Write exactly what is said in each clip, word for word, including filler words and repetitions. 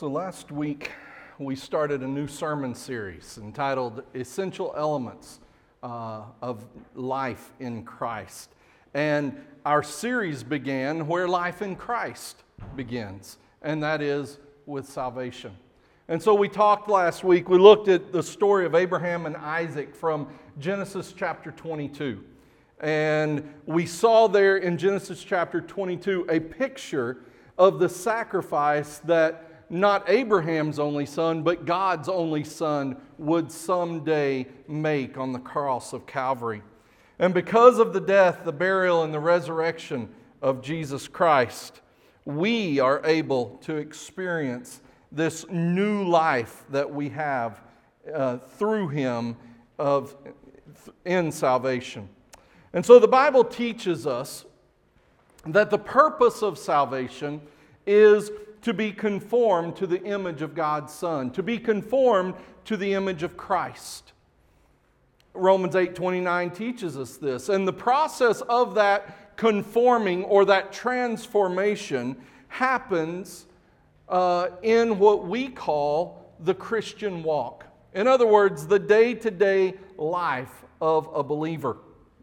So last week we started a new sermon series entitled Essential Elements uh, of Life in Christ. And our series began where life in Christ begins, and that is with salvation. And so we talked last week, we looked at the story of Abraham and Isaac from Genesis chapter twenty-two. And we saw there in Genesis chapter twenty-two a picture of the sacrifice that not Abraham's only son, but God's only son would someday make on the cross of Calvary. And because of the death, the burial, and the resurrection of Jesus Christ, we are able to experience this new life that we have uh, through Him of, in salvation. And so the Bible teaches us that the purpose of salvation is to be conformed to the image of God's Son, to be conformed to the image of Christ. Romans eight twenty-nine teaches us this. And the process of that conforming or that transformation happens uh, in what we call the Christian walk. In other words, the day-to-day life of a believer.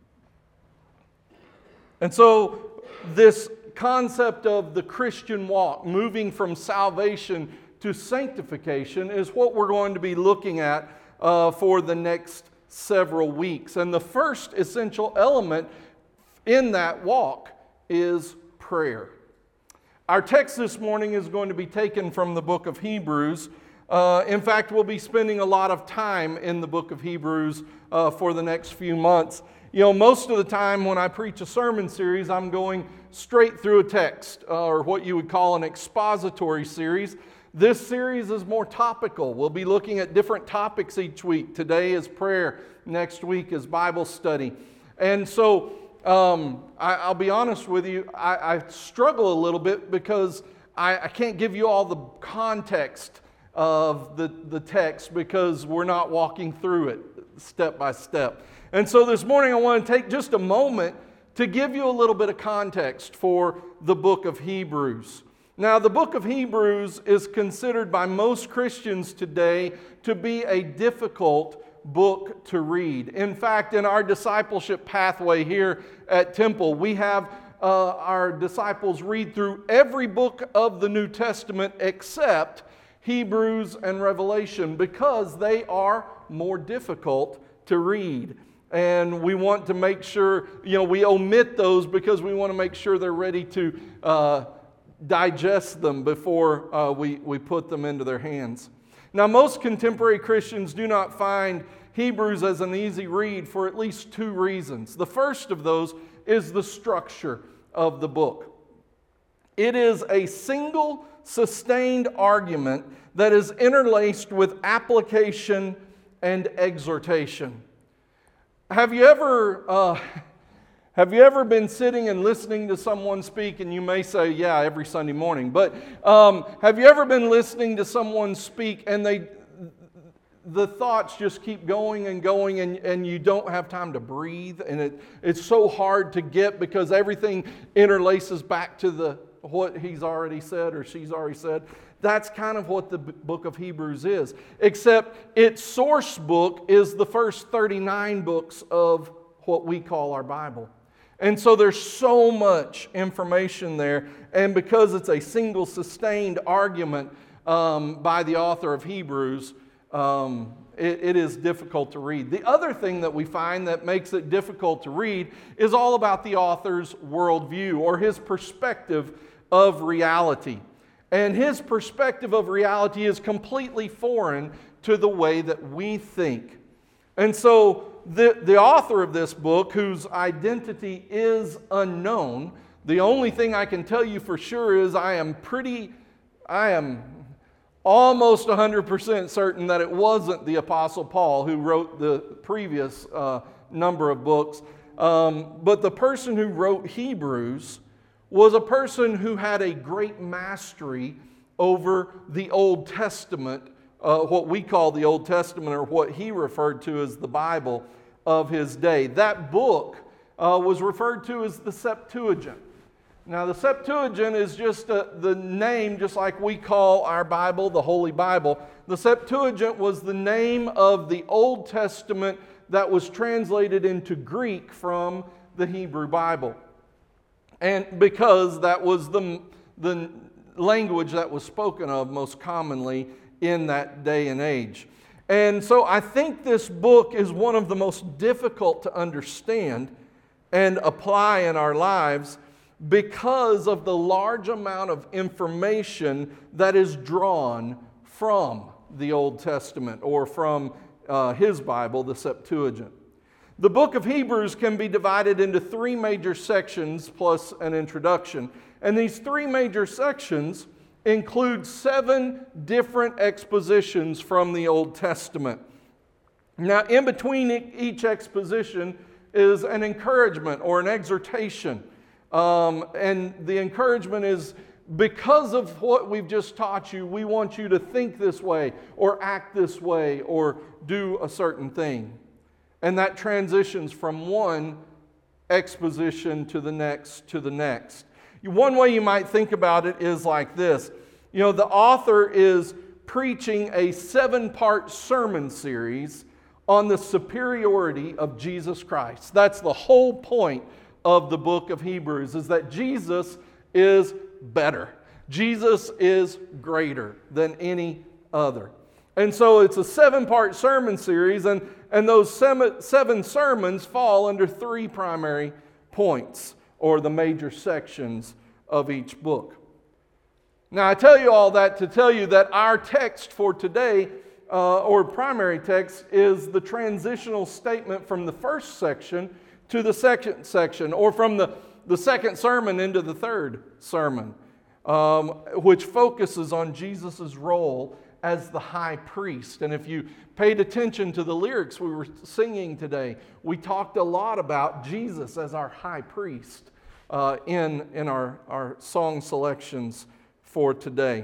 And so this concept of the Christian walk, moving from salvation to sanctification, is what we're going to be looking at uh, for the next several weeks. And the first essential element in that walk is prayer. Our text this morning is going to be taken from the book of Hebrews. Uh, in fact, we'll be spending a lot of time in the book of Hebrews uh, for the next few months. You know, most of the time when I preach a sermon series, I'm going straight through a text, uh, or what you would call an expository series. This series is more topical. We'll be looking at different topics each week. Today is prayer. Next week is Bible study. And so, um, I, I'll be honest with you, I, I struggle a little bit because I, I can't give you all the context of the, the text because we're not walking through it step by step. And so this morning I want to take just a moment to give you a little bit of context for the book of Hebrews. Now, the book of Hebrews is considered by most Christians today to be a difficult book to read. In fact, in our discipleship pathway here at Temple, we have uh, our disciples read through every book of the New Testament except Hebrews and Revelation because they are more difficult to read. And we want to make sure, you know, we omit those because we want to make sure they're ready to uh, digest them before uh, we, we put them into their hands. Now, most contemporary Christians do not find Hebrews as an easy read for at least two reasons. The first of those is the structure of the book. It is a single, sustained argument that is interlaced with application and exhortation. Have you ever uh, have you ever been sitting and listening to someone speak, and you may say, yeah, every Sunday morning, but um, have you ever been listening to someone speak and they the thoughts just keep going and going and, and you don't have time to breathe, and it, it's so hard to get because everything interlaces back to the what he's already said or she's already said? That's kind of what the book of Hebrews is, except its source book is the first thirty-nine books of what we call our Bible. And so there's so much information there, and because it's a single sustained argument um, by the author of Hebrews, um, it, it is difficult to read. The other thing that we find that makes it difficult to read is all about the author's worldview or his perspective of reality. And his perspective of reality is completely foreign to the way that we think. And so the, the author of this book, whose identity is unknown, the only thing I can tell you for sure is I am pretty, I am almost one hundred percent certain that it wasn't the Apostle Paul who wrote the previous uh, number of books. Um, but the person who wrote Hebrews was a person who had a great mastery over the Old Testament, uh, what we call the Old Testament, or what he referred to as the Bible of his day. That book uh, was referred to as the Septuagint. Now, the Septuagint is just a, the name, just like we call our Bible the Holy Bible. The Septuagint was the name of the Old Testament that was translated into Greek from the Hebrew Bible. And because that was the, the language that was spoken of most commonly in that day and age. And so I think this book is one of the most difficult to understand and apply in our lives because of the large amount of information that is drawn from the Old Testament or from uh, his Bible, the Septuagint. The book of Hebrews can be divided into three major sections plus an introduction. And these three major sections include seven different expositions from the Old Testament. Now, in between each exposition is an encouragement or an exhortation. Um, and the encouragement is, because of what we've just taught you, we want you to think this way or act this way or do a certain thing. And that transitions from one exposition to the next to the next. One way you might think about it is like this. You know, the author is preaching a seven-part sermon series on the superiority of Jesus Christ. That's the whole point of the book of Hebrews, is that Jesus is better. Jesus is greater than any other. And so it's a seven-part sermon series, and, and those seven, seven sermons fall under three primary points, or the major sections of each book. Now, I tell you all that to tell you that our text for today, uh, or primary text, is the transitional statement from the first section to the second section, or from the, the second sermon into the third sermon, um, which focuses on Jesus' role as the high priest. And if you paid attention to the lyrics we were singing today, we talked a lot about Jesus as our high priest uh, in, in our, our song selections for today.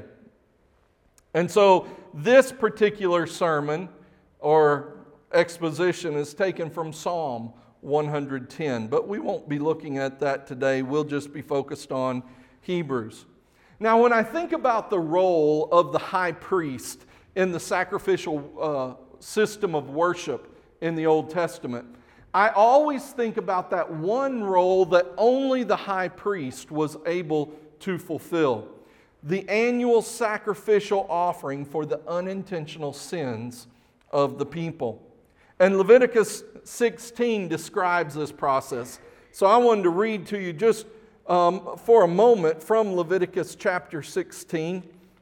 And so this particular sermon or exposition is taken from Psalm one hundred ten, but we won't be looking at that today. We'll just be focused on Hebrews. Now, when I think about the role of the high priest in the sacrificial uh, system of worship in the Old Testament, I always think about that one role that only the high priest was able to fulfill: the annual sacrificial offering for the unintentional sins of the people. And Leviticus sixteen describes this process. So I wanted to read to you just um, for a moment from Leviticus chapter sixteen.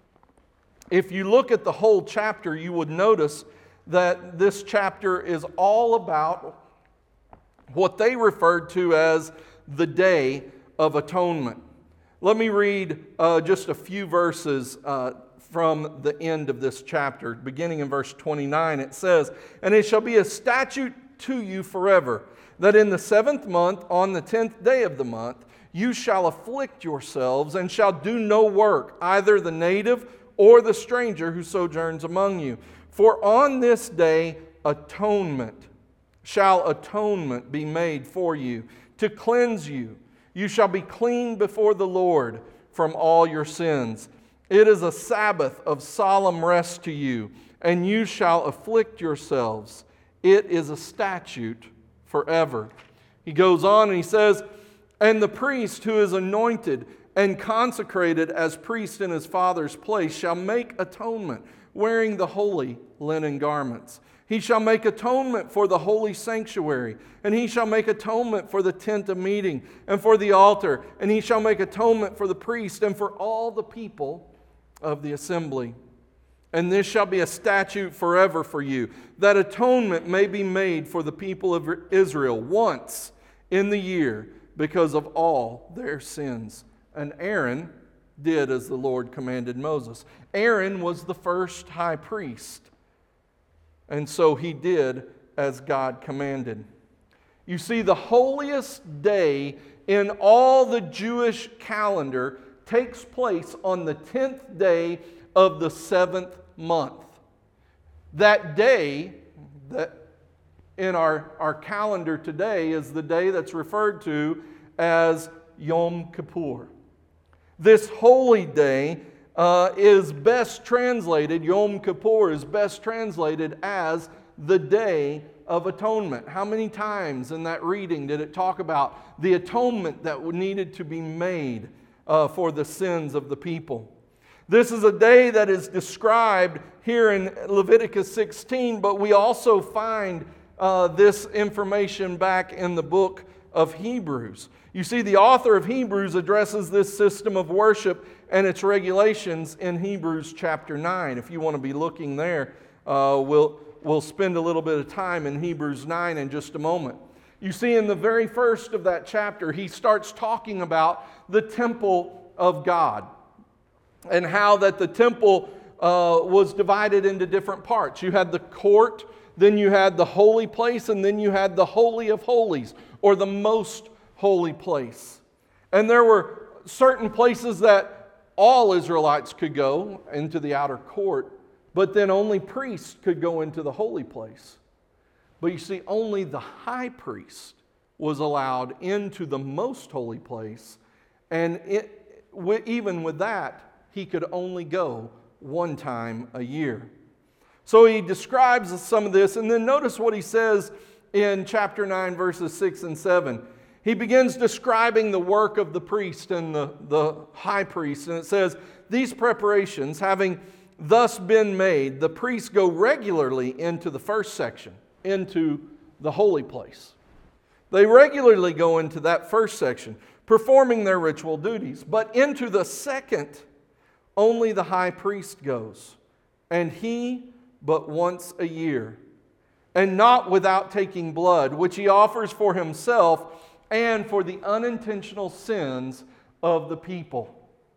If you look at the whole chapter, you would notice that this chapter is all about what they referred to as the Day of Atonement. Let me read uh, just a few verses uh, from the end of this chapter. Beginning in verse twenty-nine, it says, "And it shall be a statute to you forever, that in the seventh month, on the tenth day of the month, you shall afflict yourselves, and shall do no work, either the native or the stranger who sojourns among you. For on this day atonement, shall atonement be made for you, to cleanse you. You shall be clean before the Lord from all your sins. It is a Sabbath of solemn rest to you, and you shall afflict yourselves. It is a statute forever." He goes on and he says, "And the priest who is anointed and consecrated as priest in his father's place shall make atonement, wearing the holy linen garments. He shall make atonement for the holy sanctuary, and he shall make atonement for the tent of meeting, and for the altar, and he shall make atonement for the priest, and for all the people of the assembly. And this shall be a statute forever for you, that atonement may be made for the people of Israel once in the year, because of all their sins." And Aaron did as the Lord commanded Moses. Aaron was the first high priest, and so he did as God commanded. You see, the holiest day in all the Jewish calendar takes place on the tenth day of the seventh month. That day, that in our, our calendar today, is the day that's referred to as Yom Kippur. This holy day uh, is best translated, Yom Kippur is best translated as the Day of Atonement. How many times in that reading did it talk about the atonement that needed to be made uh, for the sins of the people? This is a day that is described here in Leviticus sixteen, but we also find uh, this information back in the book of Hebrews. You see, the author of Hebrews addresses this system of worship and its regulations in Hebrews chapter nine. If you want to be looking there, uh, we'll, we'll spend a little bit of time in Hebrews nine in just a moment. You see, in the very first of that chapter, he starts talking about the temple of God and how that the temple uh, was divided into different parts. You had the court, then you had the holy place, and then you had the Holy of Holies, or the most holy place. And there were certain places that all Israelites could go into the outer court, but then only priests could go into the holy place. But you see, only the high priest was allowed into the most holy place, and it, even with that, he could only go one time a year. So he describes some of this, and then notice what he says in chapter nine, verses six and seven. He begins describing the work of the priest and the, the high priest, and it says, "These preparations having thus been made, the priests go regularly into the first section, into the holy place." They regularly go into that first section, performing their ritual duties. But into the second, only the high priest goes, and he but once a year, and not without taking blood, which he offers for himself and for the unintentional sins of the people.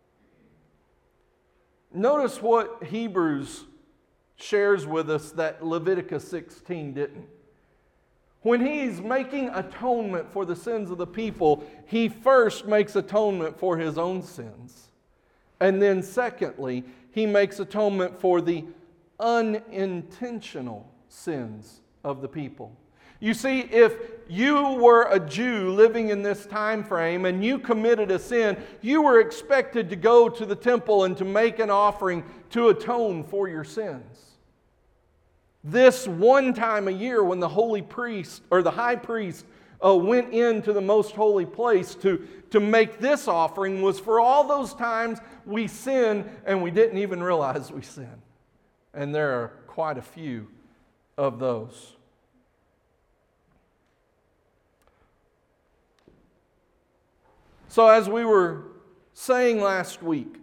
Notice what Hebrews shares with us that Leviticus sixteen didn't. When he's making atonement for the sins of the people, he first makes atonement for his own sins. And then secondly, he makes atonement for the unintentional sins of the people. You see, if you were a Jew living in this time frame and you committed a sin, you were expected to go to the temple and to make an offering to atone for your sins. This one time a year when the holy priest or the high priest uh, went into the most holy place to, to make this offering was for all those times we sinned and we didn't even realize we sinned. And there are quite a few of those. So as we were saying last week,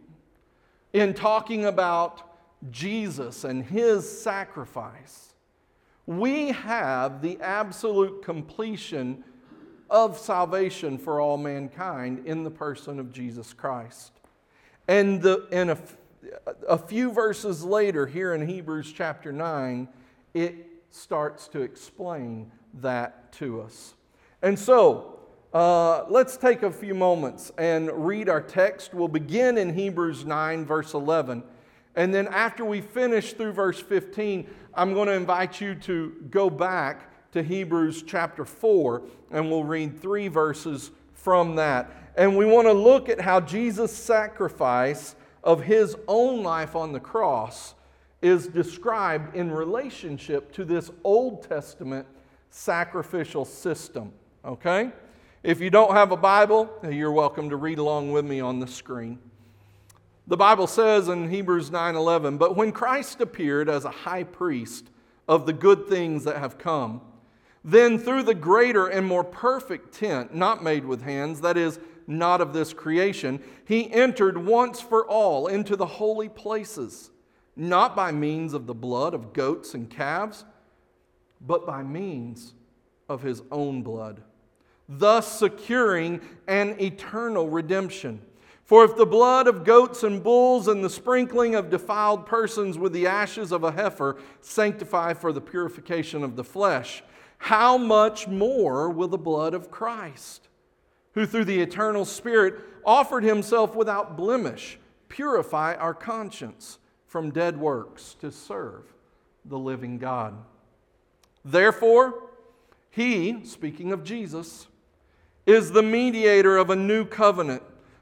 in talking about Jesus and His sacrifice, we have the absolute completion of salvation for all mankind in the person of Jesus Christ. And the, in a, a few verses later, here in Hebrews chapter nine, it starts to explain that to us. And so, Uh, let's take a few moments and read our text. We'll begin in Hebrews nine, verse eleven. And then after we finish through verse fifteen, I'm going to invite you to go back to Hebrews chapter four, and we'll read three verses from that. And we want to look at how Jesus' sacrifice of His own life on the cross is described in relationship to this Old Testament sacrificial system. Okay? If you don't have a Bible, you're welcome to read along with me on the screen. The Bible says in Hebrews nine eleven, "But when Christ appeared as a high priest of the good things that have come, then through the greater and more perfect tent, not made with hands, that is, not of this creation, He entered once for all into the holy places, not by means of the blood of goats and calves, but by means of His own blood, thus securing an eternal redemption. For if the blood of goats and bulls and the sprinkling of defiled persons with the ashes of a heifer sanctify for the purification of the flesh, how much more will the blood of Christ, who through the eternal Spirit offered Himself without blemish, purify our conscience from dead works to serve the living God? Therefore, He," speaking of Jesus, "is the mediator of a new covenant,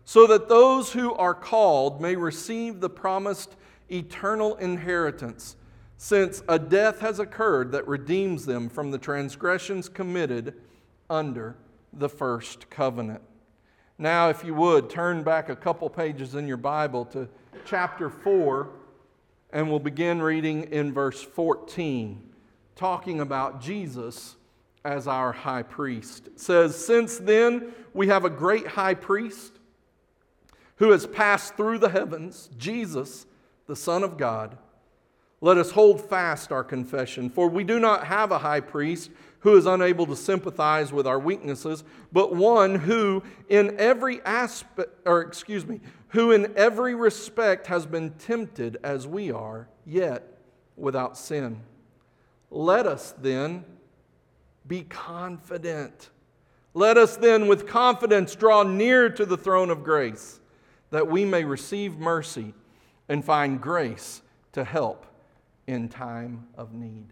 so that those who are called may receive the promised eternal inheritance, since a death has occurred that redeems them from the transgressions committed under the first covenant. Now, if you would, turn back a couple pages in your Bible to chapter four, and we'll begin reading in verse fourteen, talking about Jesus as our high priest. It says, "Since then we have a great high priest who has passed through the heavens, Jesus, the Son of God. Let us hold fast our confession, for we do not have a high priest who is unable to sympathize with our weaknesses, but one who in every aspect, or excuse me, who in every respect has been tempted as we are, yet without sin. Let us then be confident. Let us then with confidence draw near to the throne of grace, that we may receive mercy and find grace to help in time of need."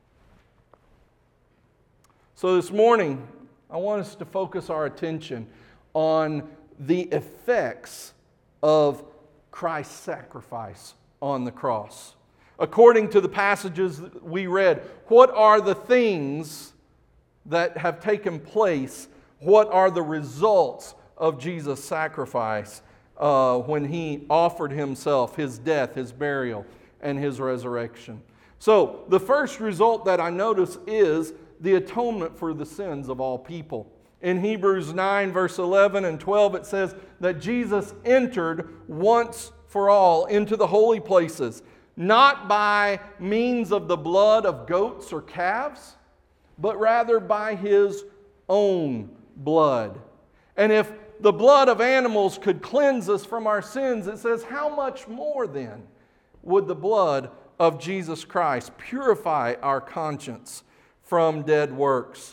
So this morning, I want us to focus our attention on the effects of Christ's sacrifice on the cross. According to the passages that we read, what are the things that have taken place? What are the results of Jesus' sacrifice uh, when He offered Himself, His death, His burial, and His resurrection? So, the first result that I notice is the atonement for the sins of all people. In Hebrews nine, verse eleven and twelve, it says that Jesus entered once for all into the holy places, not by means of the blood of goats or calves, but rather by His own blood. And if the blood of animals could cleanse us from our sins, it says, how much more then would the blood of Jesus Christ purify our conscience from dead works?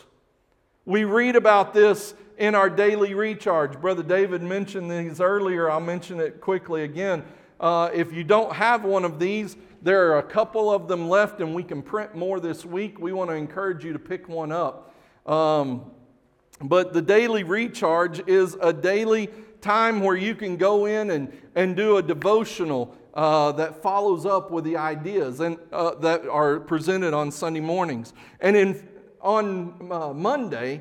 We read about this in our daily recharge. Brother David mentioned these earlier. I'll mention it quickly again. Uh, if you don't have one of these, there are a couple of them left, and we can print more this week. We want to encourage you to pick one up. Um, but the daily recharge is a daily time where you can go in and, and do a devotional uh, that follows up with the ideas and uh, that are presented on Sunday mornings. And in on uh, Monday,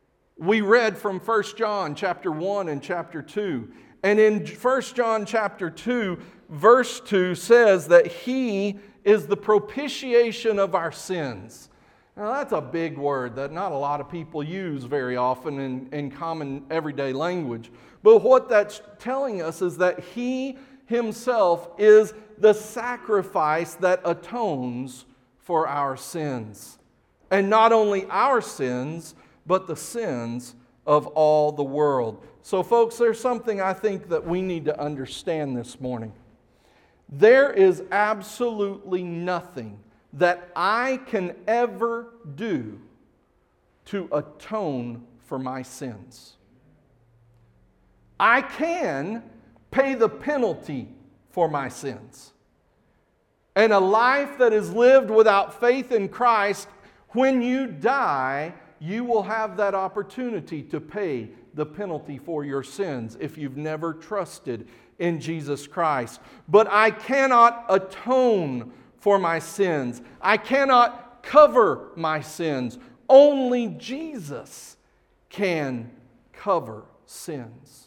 we read from First John chapter one and chapter two. And in First John chapter two, verse two says that He is the propitiation of our sins. Now that's a big word that not a lot of people use very often in, in common everyday language. But what that's telling us is that He Himself is the sacrifice that atones for our sins. And not only our sins, but the sins of all the world. So folks, there's something I think that we need to understand this morning. There is absolutely nothing that I can ever do to atone for my sins. I can pay the penalty for my sins. And a life that is lived without faith in Christ, when you die, you will have that opportunity to pay the penalty for your sins if you've never trusted in Jesus Christ. But I cannot atone for my sins. I cannot cover my sins. Only Jesus can cover sins.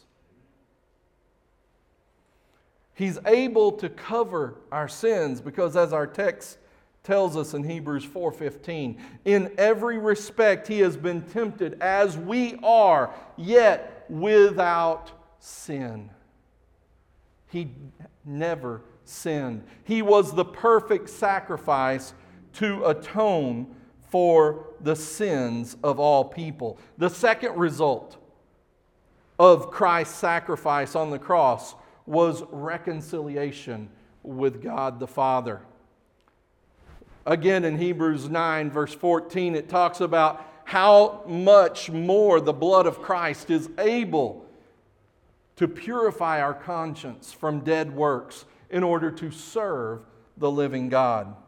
He's able to cover our sins because, as our text tells us in Hebrews four fifteen, in every respect He has been tempted as we are, yet without sin. He never sinned. He was the perfect sacrifice to atone for the sins of all people. The second result of Christ's sacrifice on the cross was reconciliation with God the Father. Again, in Hebrews nine, verse fourteen, it talks about how much more the blood of Christ is able to purify our conscience from dead works in order to serve the living God.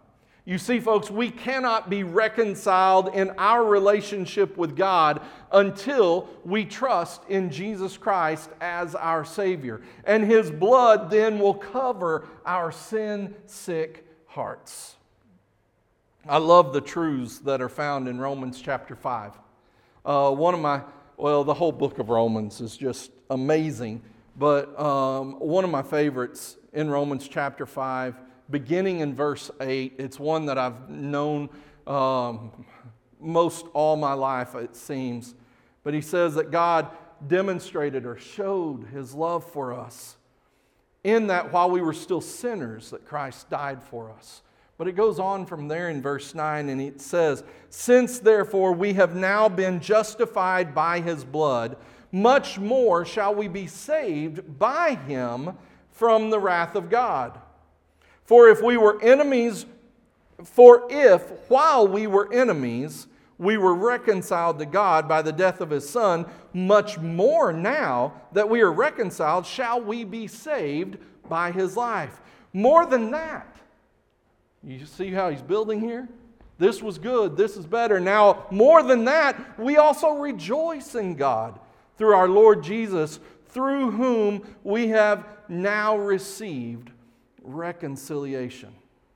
You see, folks, we cannot be reconciled in our relationship with God until we trust in Jesus Christ as our Savior. And His blood then will cover our sin-sick hearts. I love the truths that are found in Romans chapter five. Uh, one of my, well, the whole book of Romans is just amazing. But um, one of my favorites in Romans chapter five, beginning in verse eight, it's one that I've known um, most all my life, it seems. But he says that God demonstrated or showed His love for us in that while we were still sinners, that Christ died for us. But it goes on from there in verse nine, and it says, "Since therefore we have now been justified by His blood, much more shall we be saved by Him from the wrath of God. For if we were enemies, for if while we were enemies, we were reconciled to God by the death of His Son, much more now that we are reconciled shall we be saved by His life." More than that. You see how he's building here? This was good. This is better. Now, more than that, we also rejoice in God through our Lord Jesus, through whom we have now received reconciliation.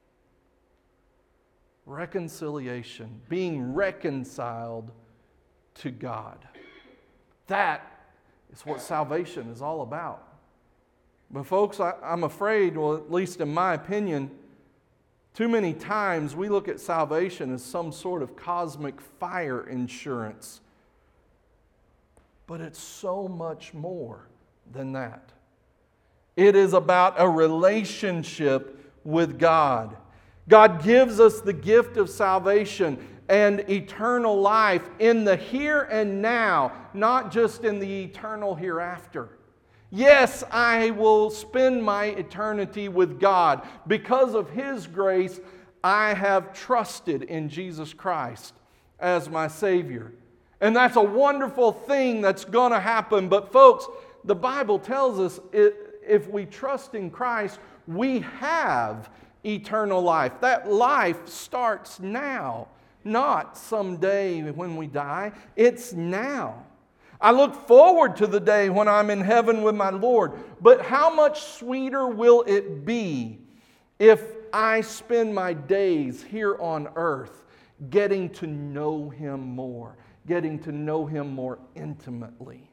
Reconciliation. Being reconciled to God. That is what salvation is all about. But folks, I, I'm afraid, well, at least in my opinion, too many times we look at salvation as some sort of cosmic fire insurance. But it's so much more than that. It is about a relationship with God. God gives us the gift of salvation and eternal life in the here and now, not just in the eternal hereafter. Yes, I will spend my eternity with God. Because of His grace, I have trusted in Jesus Christ as my Savior. And that's a wonderful thing that's going to happen. But folks, the Bible tells us if we trust in Christ, we have eternal life. That life starts now, not someday when we die. It's now. I look forward to the day when I'm in heaven with my Lord. But how much sweeter will it be if I spend my days here on earth getting to know Him more, getting to know Him more intimately?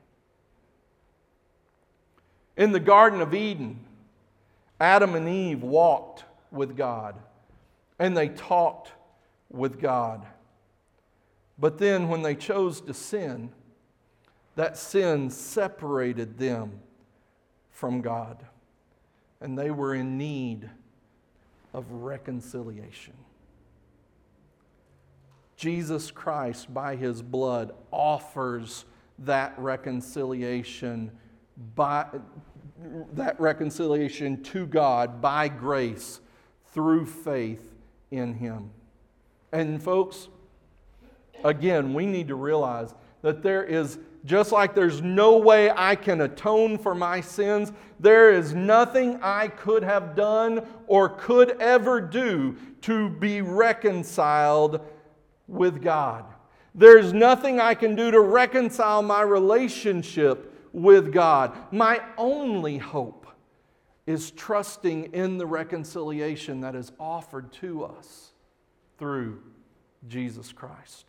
In the Garden of Eden, Adam and Eve walked with God, and they talked with God. But then when they chose to sin, that sin separated them from God, and they were in need of reconciliation. Jesus Christ, by His blood, offers that reconciliation by that reconciliation to God by grace through faith in Him. And folks, again, we need to realize that there is, just like there's no way I can atone for my sins, there is nothing I could have done or could ever do to be reconciled with God. There's nothing I can do to reconcile my relationship with God. My only hope is trusting in the reconciliation that is offered to us through Jesus Christ.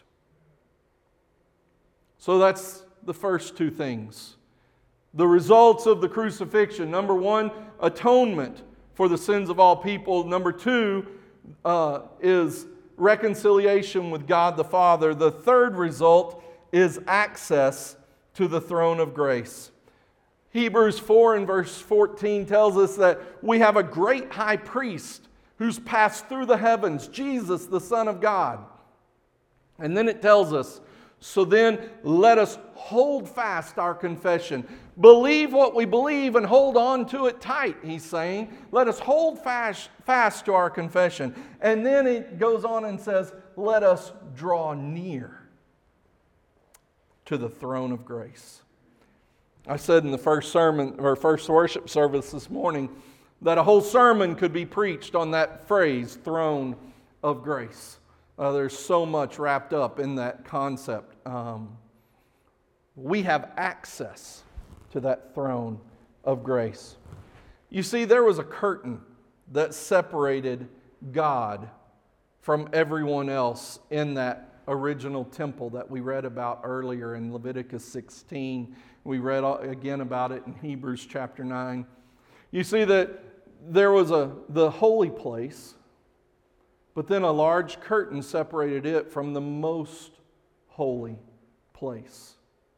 So that's the first two things. The results of the crucifixion. Number one, atonement for the sins of all people. Number two uh, is reconciliation with God the Father. The third result is access to the throne of grace. Hebrews four and verse fourteen tells us that we have a great high priest who's passed through the heavens, Jesus, the Son of God. And then it tells us, so then let us hold fast our confession. Believe what we believe and hold on to it tight, he's saying. Let us hold fast, fast to our confession. And then it goes on and says, let us draw near to the throne of grace. I said in the first sermon or first worship service this morning that a whole sermon could be preached on that phrase, throne of grace. Uh, there's so much wrapped up in that concept. Um, we have access to that throne of grace. You see, there was a curtain that separated God from everyone else in that original temple that we read about earlier in Leviticus sixteen. We read again about it in Hebrews chapter nine. You see that there was a the holy place, but then a large curtain separated it from the most holy place.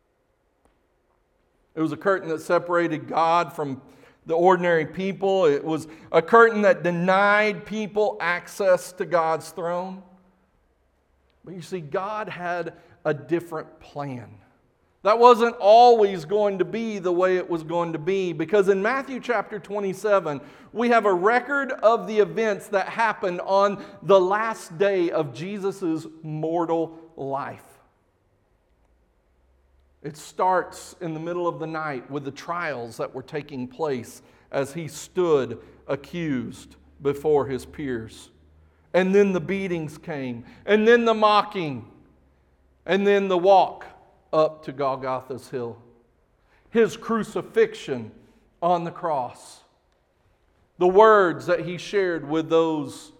It was a curtain that separated God from the ordinary people. It was a curtain that denied people access to God's throne. But you see, God had a different plan. That wasn't always going to be the way it was going to be, because in Matthew chapter twenty-seven, we have a record of the events that happened on the last day of Jesus' mortal life. It starts in the middle of the night with the trials that were taking place as he stood accused before his peers. And then the beatings came, and then the mocking, and then the walk up to Golgotha's hill. His crucifixion on the cross. The words that he shared with those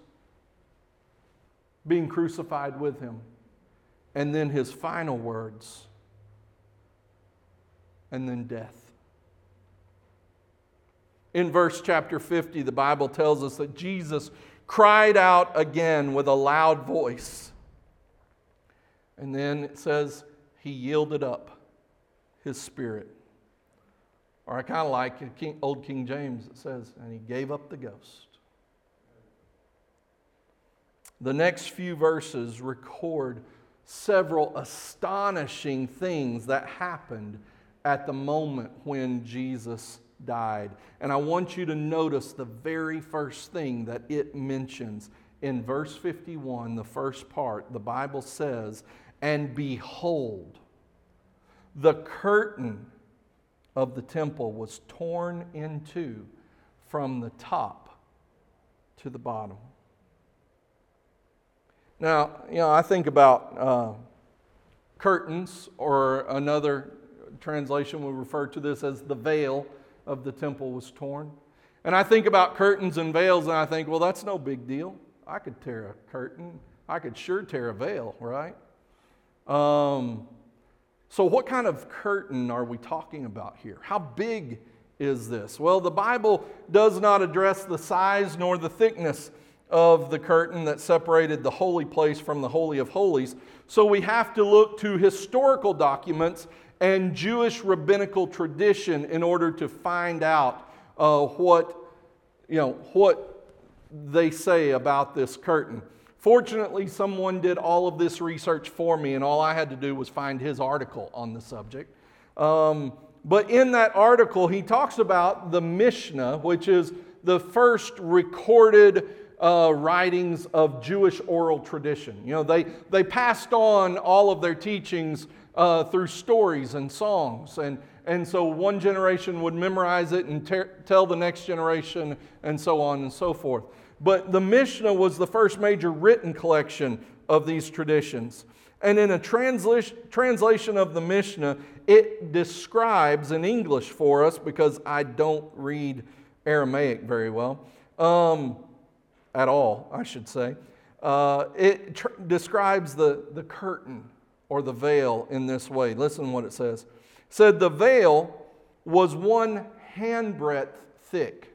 being crucified with him. And then his final words. And then death. In verse chapter fifty, the Bible tells us that Jesus cried out again with a loud voice. And then it says he yielded up his spirit. Or I kind of like King, old King James, it says, and he gave up the ghost. The next few verses record several astonishing things that happened at the moment when Jesus died. And I want you to notice the very first thing that it mentions. In verse fifty-one, the first part, the Bible says, "And behold, the curtain of the temple was torn in two from the top to the bottom." Now, you know, I think about uh, curtains, or another translation will refer to this as the veil of the temple was torn. And I think about curtains and veils, and I think, well, that's no big deal. I could tear a curtain. I could sure tear a veil, right? Um, so what kind of curtain are we talking about here? How big is this? Well, the Bible does not address the size nor the thickness of the curtain that separated the holy place from the Holy of Holies. So we have to look to historical documents and Jewish rabbinical tradition in order to find out uh, what, you know, what they say about this curtain. Fortunately, someone did all of this research for me, and all I had to do was find his article on the subject. Um, but in that article, he talks about the Mishnah, which is the first recorded uh, writings of Jewish oral tradition. You know, they, they passed on all of their teachings Uh, through stories and songs. And, and so one generation would memorize it and ter- tell the next generation, and so on and so forth. But the Mishnah was the first major written collection of these traditions. And in a transla- translation of the Mishnah, it describes in English for us, because I don't read Aramaic very well, um, at all, I should say. Uh, it tr- describes the, the curtain, or the veil, in this way. Listen to what it says. It said, "The veil was one handbreadth thick."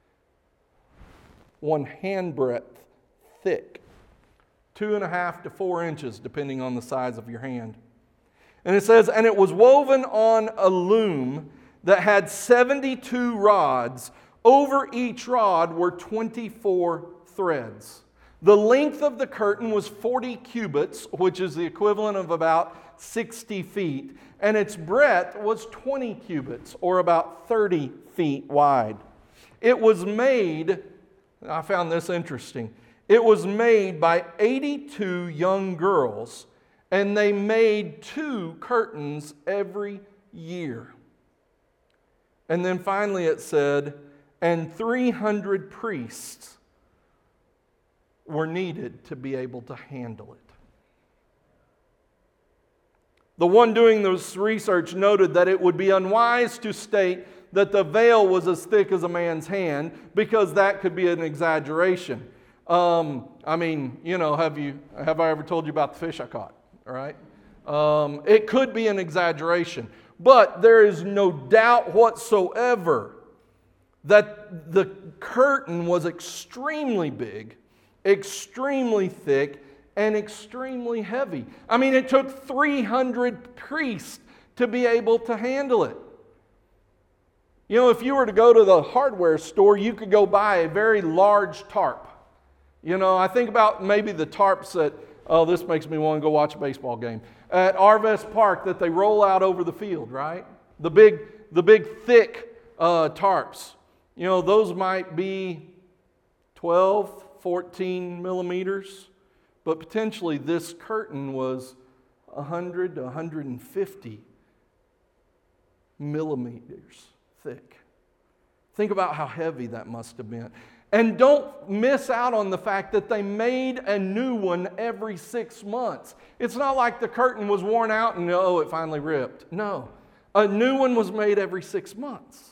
One handbreadth thick. Two and a half to four inches, depending on the size of your hand. And it says, "And it was woven on a loom that had seventy-two rods. Over each rod were twenty-four threads. The length of the curtain was forty cubits, which is the equivalent of about sixty feet, and its breadth was twenty cubits, or about thirty feet wide. It was made," I found this interesting, "it was made by eighty-two young girls, and they made two curtains every year." And then finally it said, "And three hundred priests were needed to be able to handle it. The one doing this research noted that it would be unwise to state that the veil was as thick as a man's hand, because that could be an exaggeration. Um, I mean, you know, have you have I ever told you about the fish I caught? All right, um, it could be an exaggeration, but there is no doubt whatsoever that the curtain was extremely big, extremely thick, and extremely heavy. I mean, it took three hundred priests to be able to handle it. You know, if you were to go to the hardware store, you could go buy a very large tarp. You know, I think about maybe the tarps that, oh, this makes me want to go watch a baseball game, at Arvest Park that they roll out over the field, right? The big, the big thick uh, tarps. You know, those might be twelve, fourteen millimeters, but potentially this curtain was one hundred to one hundred fifty millimeters thick. Think about how heavy that must have been. And don't miss out on the fact that they made a new one every six months. It's not like the curtain was worn out and, oh, it finally ripped. No, a new one was made every six months.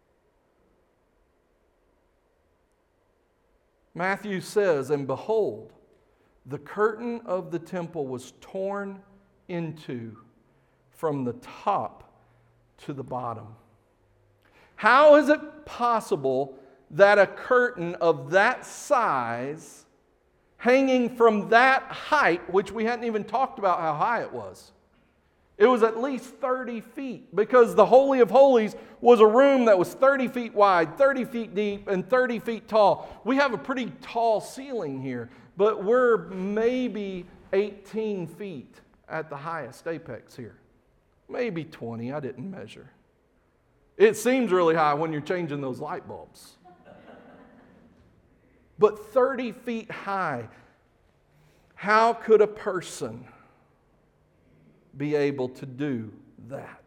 Matthew says, and behold, the curtain of the temple was torn into from the top to the bottom. How is it possible that a curtain of that size, hanging from that height, which we hadn't even talked about how high it was, it was at least thirty feet, because the Holy of Holies was a room that was thirty feet wide, thirty feet deep, and thirty feet tall. We have a pretty tall ceiling here, but we're maybe eighteen feet at the highest apex here. Maybe twenty, I didn't measure. It seems really high when you're changing those light bulbs. But thirty feet high, how could a person be able to do that?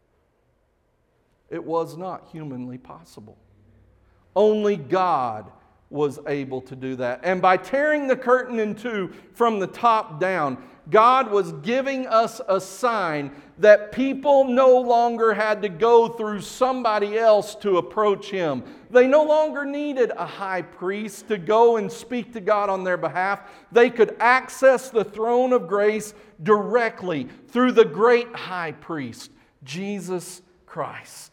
It was not humanly possible. Only God was able to do that. And by tearing the curtain in two from the top down, God was giving us a sign that people no longer had to go through somebody else to approach Him. They no longer needed a high priest to go and speak to God on their behalf. They could access the throne of grace directly through the great high priest, Jesus Christ.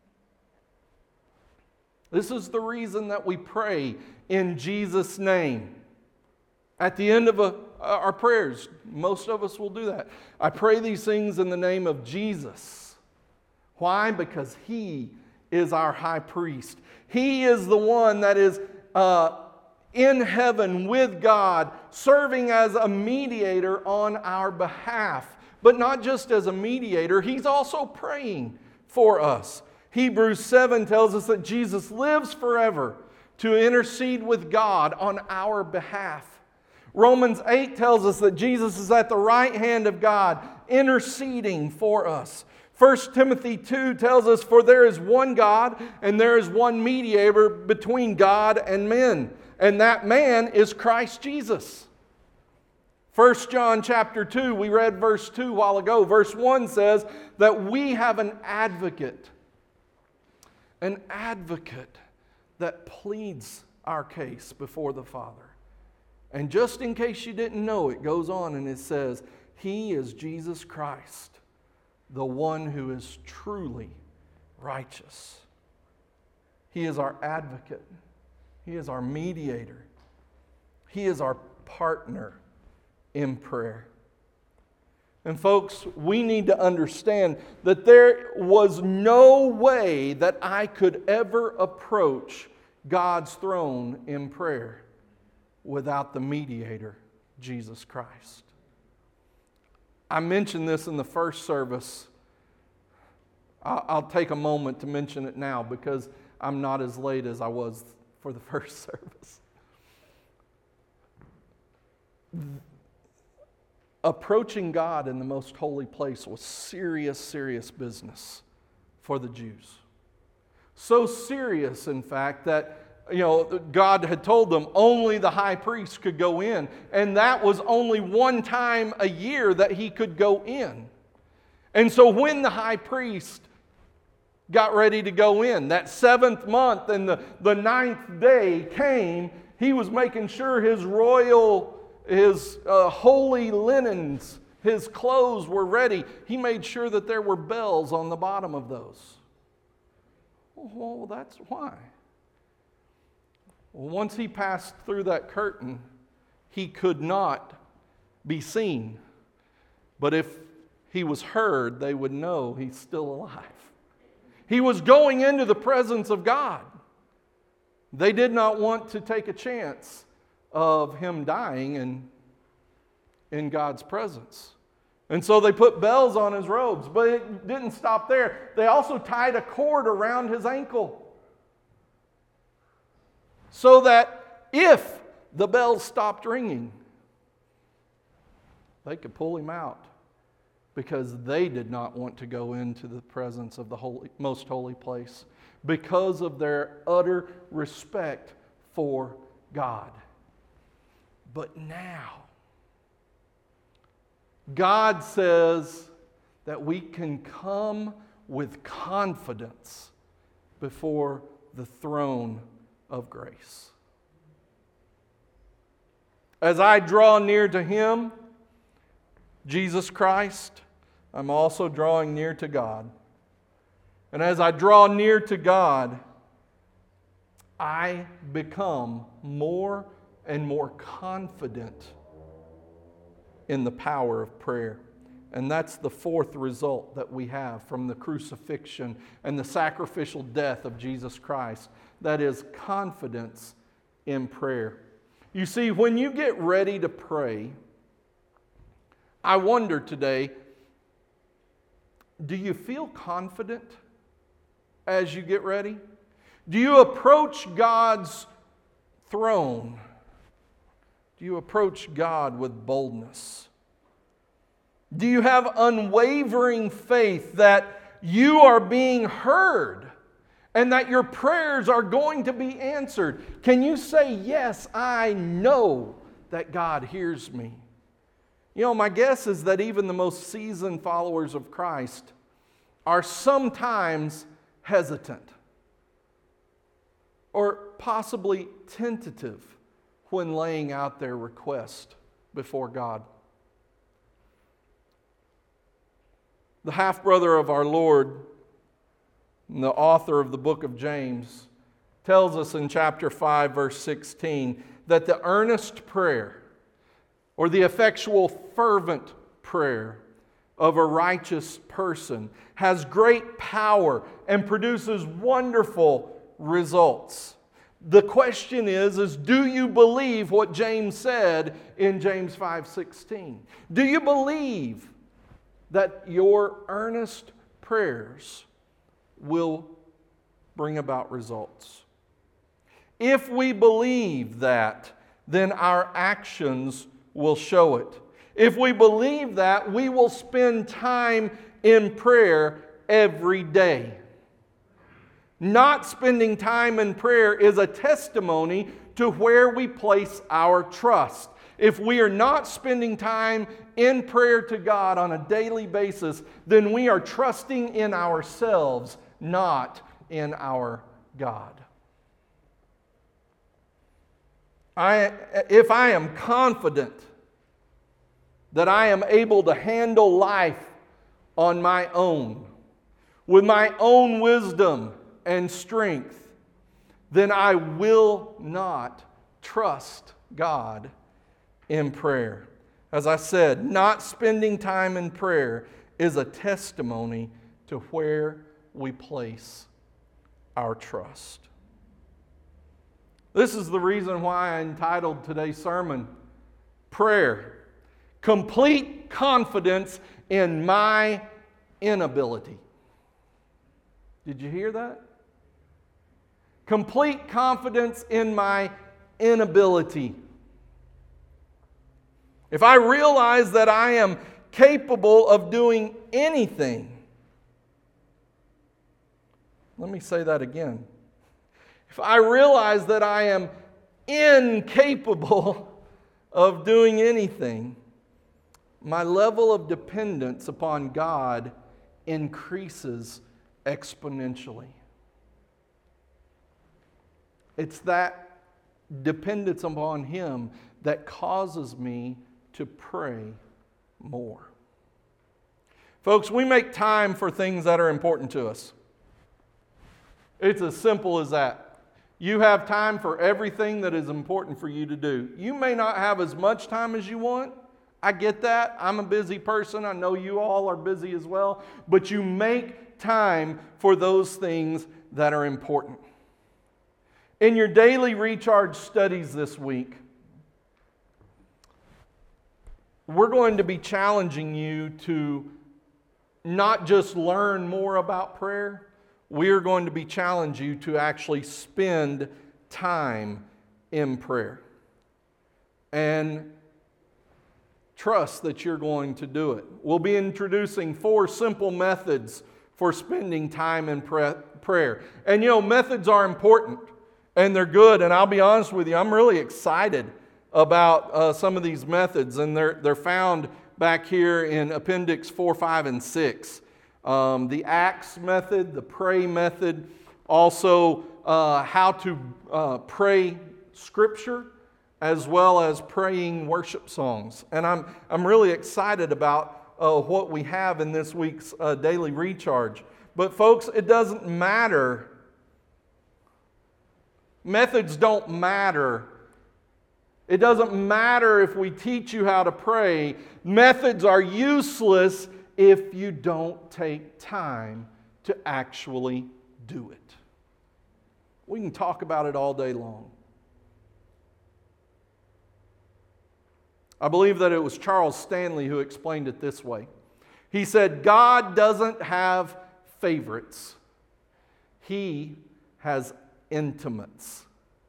This is the reason that we pray in Jesus' name. At the end of a, our prayers, most of us will do that. I pray these things in the name of Jesus. Why? Because He is our high priest. He is the one that is uh, in heaven with God, serving as a mediator on our behalf. But not just as a mediator, He's also praying for us. Hebrews seven tells us that Jesus lives forever to intercede with God on our behalf. Romans eight tells us that Jesus is at the right hand of God, interceding for us. First Timothy two tells us, for there is one God, and there is one mediator between God and men, and that man is Christ Jesus. First John chapter two, we read verse two a while ago. Verse one says that we have an advocate. An advocate that pleads our case before the Father. And just in case you didn't know, it goes on and it says, He is Jesus Christ, the one who is truly righteous. He is our advocate. He is our mediator. He is our partner in prayer. And folks, we need to understand that there was no way that I could ever approach God's throne in prayer without the mediator, Jesus Christ. I mentioned this in the first service. I'll take a moment to mention it now because I'm not as late as I was for the first service. Approaching God in the most holy place was serious, serious business for the Jews. So serious, in fact, that you know, God had told them only the high priest could go in. And that was only one time a year that he could go in. And so when the high priest got ready to go in, that seventh month and the, the ninth day came, he was making sure his royal, his uh, holy linens, his clothes were ready. He made sure that there were bells on the bottom of those. Well, that's why. Well, once he passed through that curtain, he could not be seen. But if he was heard, they would know he's still alive. He was going into the presence of God. They did not want to take a chance of him dying in, in God's presence. And so they put bells on his robes, but it didn't stop there. They also tied a cord around his ankle so that if the bells stopped ringing, they could pull him out, because they did not want to go into the presence of the holy, most holy place because of their utter respect for God. But now, God says that we can come with confidence before the throne of grace. As I draw near to Him, Jesus Christ, I'm also drawing near to God. And as I draw near to God, I become more and more confident in the power of prayer. And that's the fourth result that we have from the crucifixion and the sacrificial death of Jesus Christ. That is confidence in prayer. You see, when you get ready to pray, I wonder today, do you feel confident as you get ready? Do you approach God's throne? Do you approach God with boldness? Do you have unwavering faith that you are being heard and that your prayers are going to be answered? Can you say, yes, I know that God hears me? You know, my guess is that even the most seasoned followers of Christ are sometimes hesitant or possibly tentative when laying out their request before God. The half-brother of our Lord, and the author of the book of James, tells us in chapter five, verse sixteen, that the earnest prayer, or the effectual fervent prayer of a righteous person, has great power and produces wonderful results. The question is, is do you believe what James said in James five sixteen? Do you believe that your earnest prayers will bring about results? If we believe that, then our actions will show it. If we believe that, we will spend time in prayer every day. Not spending time in prayer is a testimony to where we place our trust. If we are not spending time in prayer to God on a daily basis, then we are trusting in ourselves, not in our God. I, if I am confident that I am able to handle life on my own, with my own wisdom and strength, then I will not trust God in prayer. As I said, not spending time in prayer is a testimony to where we place our trust. This is the reason why I entitled today's sermon, Prayer, Complete Confidence in My Inability. Did you hear that? Complete confidence in my inability. If I realize that I am capable of doing anything, let me say that again. if I realize that I am incapable of doing anything, my level of dependence upon God increases exponentially. It's that dependence upon Him that causes me to pray more. Folks, we make time for things that are important to us. It's as simple as that. You have time for everything that is important for you to do. You may not have as much time as you want. I get that. I'm a busy person. I know you all are busy as well. But you make time for those things that are important. In your daily recharge studies this week, we're going to be challenging you to not just learn more about prayer, we're going to be challenging you to actually spend time in prayer. And trust that you're going to do it. We'll be introducing four simple methods for spending time in prayer. And you know, methods are important and they're good. And I'll be honest with you, I'm really excited about uh, some of these methods. And they're, they're found back here in Appendix four, five, and six. Um, the ACTS method, the PRAY method, also uh, how to uh, pray Scripture, as well as praying worship songs. And I'm, I'm really excited about uh, what we have in this week's uh, daily recharge. But folks, it doesn't matter. Methods don't matter. It doesn't matter if we teach you how to pray. Methods are useless if you don't take time to actually do it. We can talk about it all day long. I believe that it was Charles Stanley who explained it this way. He said, God doesn't have favorites. He has intimates.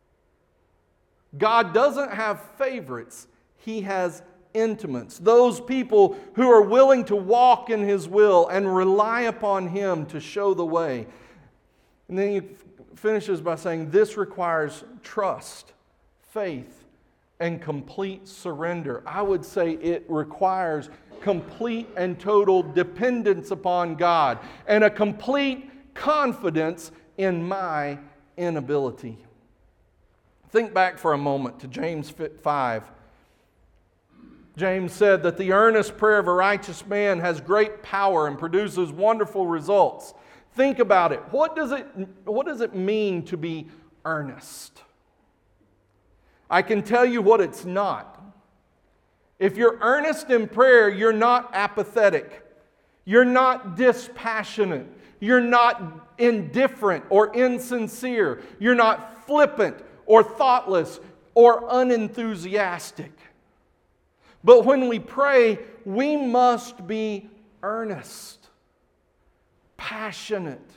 God doesn't have favorites. He has intimates. Those people who are willing to walk in His will and rely upon Him to show the way. And then he finishes by saying, this requires trust, faith, and complete surrender. I would say it requires complete and total dependence upon God and a complete confidence in my inability. Think back for a moment to James five. James said that the earnest prayer of a righteous man has great power and produces wonderful results. Think about it. What does it, what does it mean to be earnest? I can tell you what it's not. If you're earnest in prayer, you're not apathetic. You're not dispassionate. You're not indifferent or insincere. You're not flippant or thoughtless or unenthusiastic. But when we pray, we must be earnest, passionate,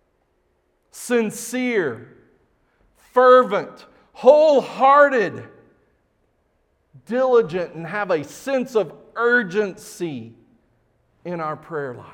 sincere, fervent, wholehearted, diligent, and have a sense of urgency in our prayer life.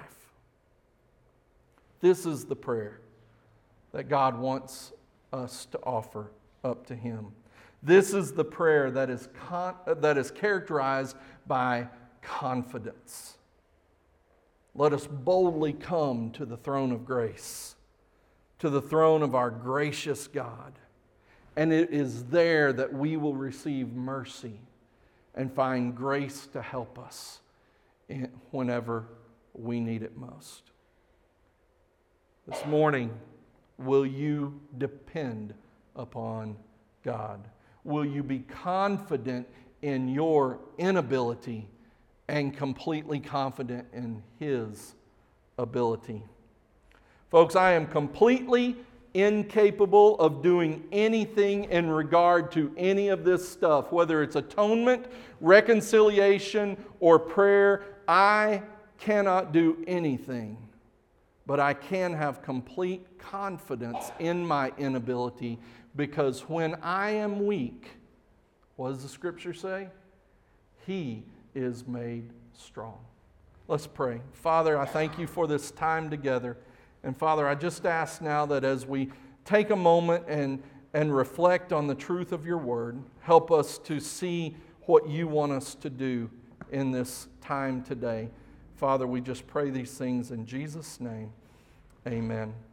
This is the prayer that God wants us to offer up to Him. This is the prayer that is con- that is characterized by confidence. Let us boldly come to the throne of grace, to the throne of our gracious God. And it is there that we will receive mercy and find grace to help us whenever we need it most. This morning, will you depend upon God? Will you be confident in your inability and completely confident in His ability? Folks, I am completely incapable of doing anything in regard to any of this stuff, whether it's atonement, reconciliation, or prayer. I cannot do anything, but I can have complete confidence in my inability, because when I am weak, what does the Scripture say? He is made strong. Let's pray. Father, I thank You for this time together. And Father, I just ask now that as we take a moment and, and reflect on the truth of your word. Help us to see what you want us to do in this time today. Father, we just pray these things in Jesus' name. Amen.